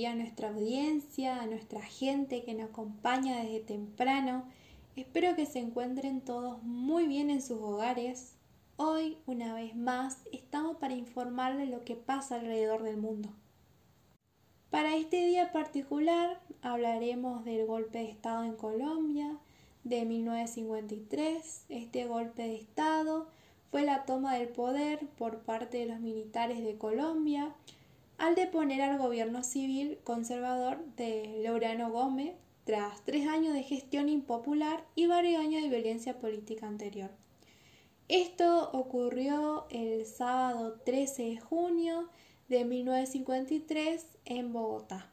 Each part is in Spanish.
día a nuestra audiencia, a nuestra gente que nos acompaña desde temprano. Espero que se encuentren todos muy bien en sus hogares. Hoy, una vez más, estamos para informarles lo que pasa alrededor del mundo. Para este día particular hablaremos del golpe de Estado en Colombia de 1953. Este golpe de Estado fue la toma del poder por parte de los militares de Colombia al deponer al gobierno civil conservador de Laureano Gómez tras 3 años de gestión impopular y varios años de violencia política anterior. Esto ocurrió el sábado 13 de junio de 1953 en Bogotá.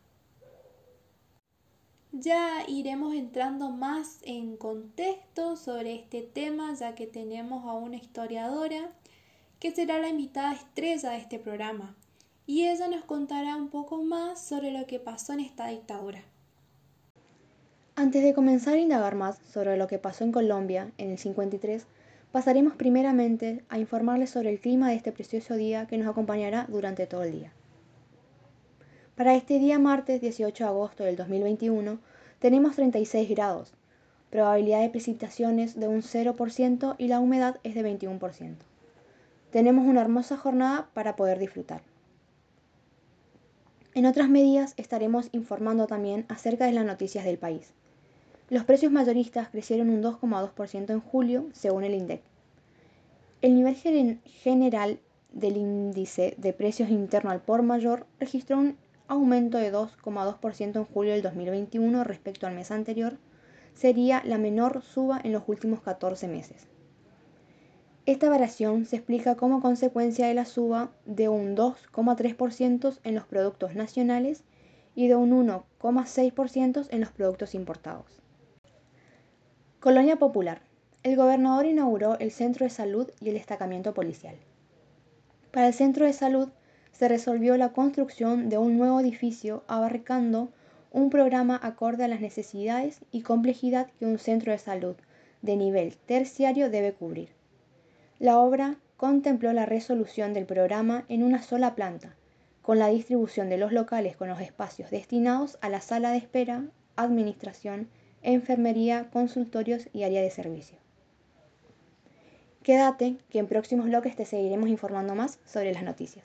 Ya iremos entrando más en contexto sobre este tema, ya que tenemos a una historiadora que será la invitada estrella de este programa, y ella nos contará un poco más sobre lo que pasó en esta dictadura. Antes de comenzar a indagar más sobre lo que pasó en Colombia en el 53, pasaremos primeramente a informarles sobre el clima de este precioso día que nos acompañará durante todo el día. Para este día martes 18 de agosto del 2021 tenemos 36 grados, probabilidad de precipitaciones de un 0% y la humedad es de 21%. Tenemos una hermosa jornada para poder disfrutar. En otras medidas estaremos informando también acerca de las noticias del país. Los precios mayoristas crecieron un 2,2% en julio según el INDEC. El nivel general del índice de precios interno al por mayor registró un aumento de 2,2% en julio del 2021 respecto al mes anterior, sería la menor suba en los últimos 14 meses. Esta variación se explica como consecuencia de la suba de un 2,3% en los productos nacionales y de un 1,6% en los productos importados. Colonia Popular. El gobernador inauguró el centro de salud y el destacamento policial. Para el centro de salud se resolvió la construcción de un nuevo edificio abarcando un programa acorde a las necesidades y complejidad que un centro de salud de nivel terciario debe cubrir. La obra contempló la resolución del programa en una sola planta, con la distribución de los locales con los espacios destinados a la sala de espera, administración, enfermería, consultorios y área de servicio. Quédate, que en próximos bloques te seguiremos informando más sobre las noticias.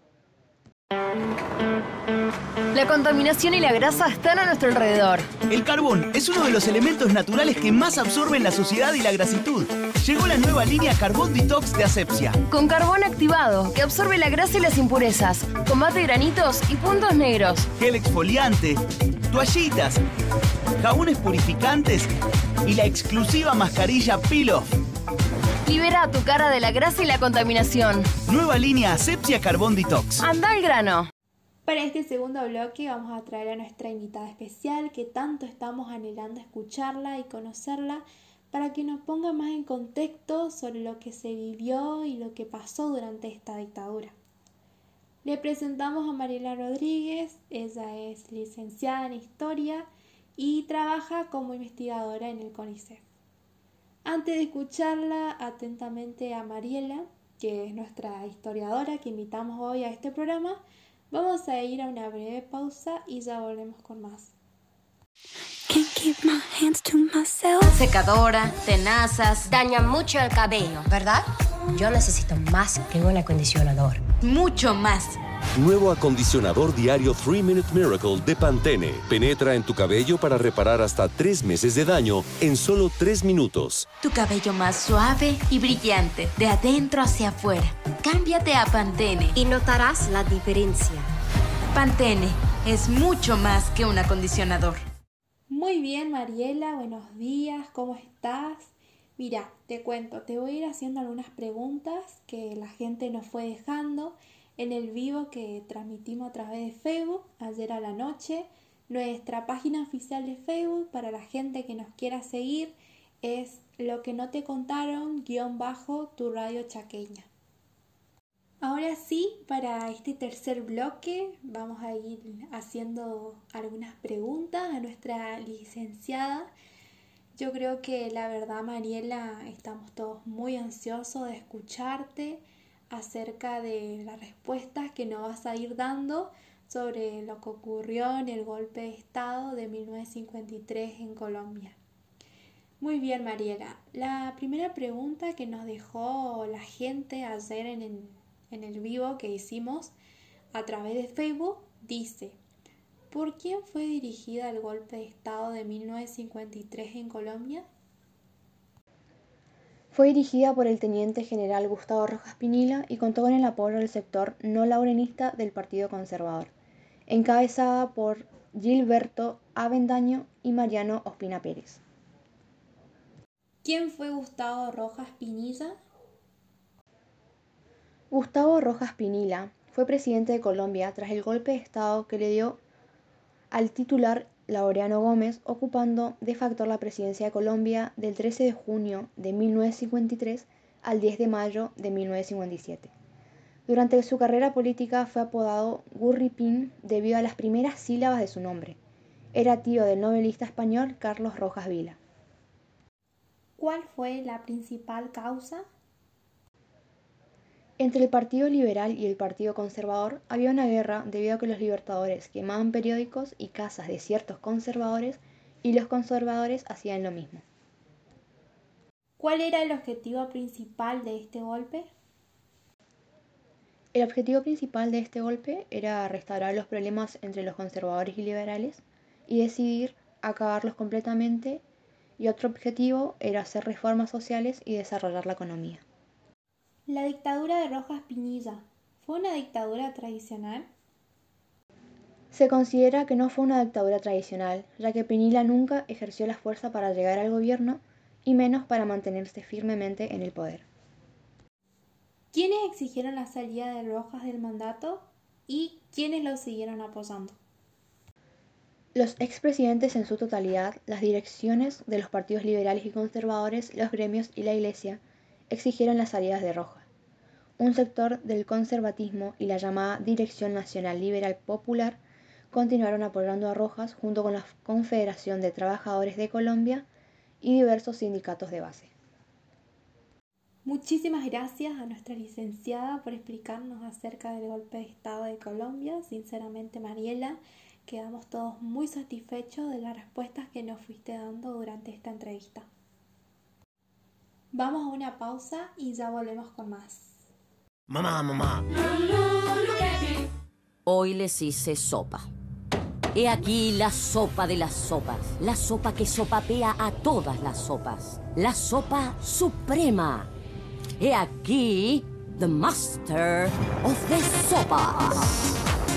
La contaminación y la grasa están a nuestro alrededor. El carbón es uno de los elementos naturales que más absorben la suciedad y la grasitud. Llegó la nueva línea Carbón Detox de Asepsia. Con carbón activado, que absorbe la grasa y las impurezas, combate granitos y puntos negros. Gel exfoliante, toallitas, jabones purificantes y la exclusiva mascarilla Peel Off. Libera a tu cara de la grasa y la contaminación. Nueva línea Asepsia Carbón Detox. Anda al grano. Para este segundo bloque vamos a traer a nuestra invitada especial que tanto estamos anhelando escucharla y conocerla para que nos ponga más en contexto sobre lo que se vivió y lo que pasó durante esta dictadura. Le presentamos a Mariela Rodríguez. Ella es licenciada en Historia y trabaja como investigadora en el CONICET. Antes de escucharla atentamente a Mariela, que es nuestra historiadora que invitamos hoy a este programa, vamos a ir a una breve pausa y ya volvemos con más. Secadora, tenazas, daña mucho el cabello, ¿verdad? Yo necesito más que un acondicionador. Mucho más. Nuevo acondicionador diario 3-Minute Miracle de Pantene. Penetra en tu cabello para reparar hasta 3 meses de daño en solo 3 minutos. Tu cabello más suave y brillante, de adentro hacia afuera. Cámbiate a Pantene y notarás la diferencia. Pantene es mucho más que un acondicionador. Muy bien, Mariela, buenos días, ¿cómo estás? Mira, te cuento, te voy a ir haciendo algunas preguntas que la gente nos fue dejando en el vivo que transmitimos a través de Facebook ayer a la noche. Nuestra página oficial de Facebook para la gente que nos quiera seguir es Lo que no te contaron _ tu radio chaqueña. Ahora sí, para este tercer bloque vamos a ir haciendo algunas preguntas a nuestra licenciada. Yo creo que la verdad, Mariela, estamos todos muy ansiosos de escucharte acerca de las respuestas que nos vas a ir dando sobre lo que ocurrió en el golpe de Estado de 1953 en Colombia. Muy bien, Mariela. La primera pregunta que nos dejó la gente ayer en el vivo que hicimos a través de Facebook dice: ¿por quién fue dirigida el golpe de Estado de 1953 en Colombia? Fue dirigida por el teniente general Gustavo Rojas Pinilla y contó con el apoyo del sector no laurenista del Partido Conservador, encabezada por Gilberto Avendaño y Mariano Ospina Pérez. ¿Quién fue Gustavo Rojas Pinilla? Gustavo Rojas Pinilla fue presidente de Colombia tras el golpe de Estado que le dio al titular Laureano Gómez, ocupando de facto la presidencia de Colombia del 13 de junio de 1953 al 10 de mayo de 1957. Durante su carrera política fue apodado Gurripín debido a las primeras sílabas de su nombre. Era tío del novelista español Carlos Rojas Vila. ¿Cuál fue la principal causa? Entre el Partido Liberal y el Partido Conservador había una guerra debido a que los libertadores quemaban periódicos y casas de ciertos conservadores y los conservadores hacían lo mismo. ¿Cuál era el objetivo principal de este golpe? El objetivo principal de este golpe era restaurar los problemas entre los conservadores y liberales y decidir acabarlos completamente, y otro objetivo era hacer reformas sociales y desarrollar la economía. La dictadura de Rojas Pinilla, ¿fue una dictadura tradicional? Se considera que no fue una dictadura tradicional, ya que Pinilla nunca ejerció la fuerza para llegar al gobierno y menos para mantenerse firmemente en el poder. ¿Quiénes exigieron la salida de Rojas del mandato y quiénes lo siguieron apoyando? Los expresidentes en su totalidad, las direcciones de los partidos liberales y conservadores, los gremios y la Iglesia exigieron las salidas de Rojas. Un sector del conservatismo y la llamada Dirección Nacional Liberal Popular continuaron apoyando a Rojas junto con la Confederación de Trabajadores de Colombia y diversos sindicatos de base. Muchísimas gracias a nuestra licenciada por explicarnos acerca del golpe de Estado de Colombia. Sinceramente, Mariela, quedamos todos muy satisfechos de las respuestas que nos fuiste dando durante esta entrevista. Vamos a una pausa y ya volvemos con más. Mamá. Hoy les hice sopa. He aquí la sopa de las sopas. La sopa que sopapea a todas las sopas. La sopa suprema. He aquí the master of the sopas.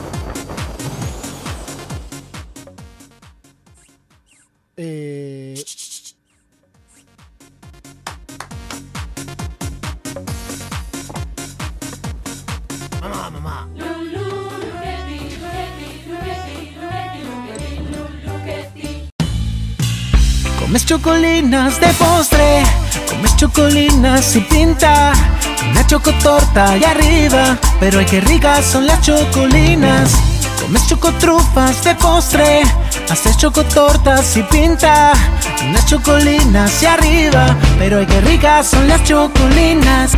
Mamá. Comes chocolinas de postre, comes chocolinas y pinta, una chocotorta allá arriba, pero ay qué ricas son las chocolinas. Comes chocotrufas de postre, haces chocotortas y pinta, unas chocolinas y arriba, pero ay qué ricas son las chocolinas.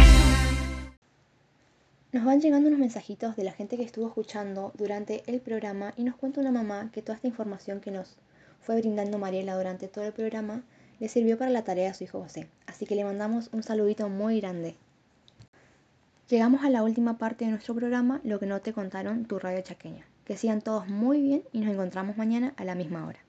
Nos van llegando unos mensajitos de la gente que estuvo escuchando durante el programa y nos cuenta una mamá que toda esta información que nos fue brindando Mariela durante todo el programa le sirvió para la tarea de su hijo José, así que le mandamos un saludito muy grande. Llegamos a la última parte de nuestro programa, Lo que no te contaron tu radio chaqueña. Que sigan todos muy bien y nos encontramos mañana a la misma hora.